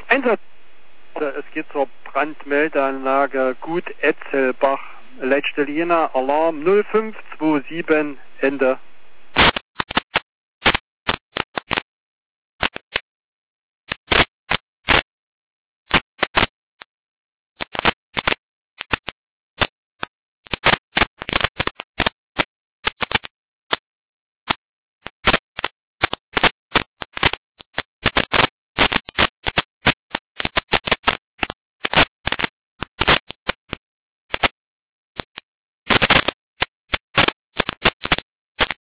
Einsatz. Es geht zur Brandmeldeanlage Gut Etzelbach. Letzte Linie, Alarm 0527, Ende.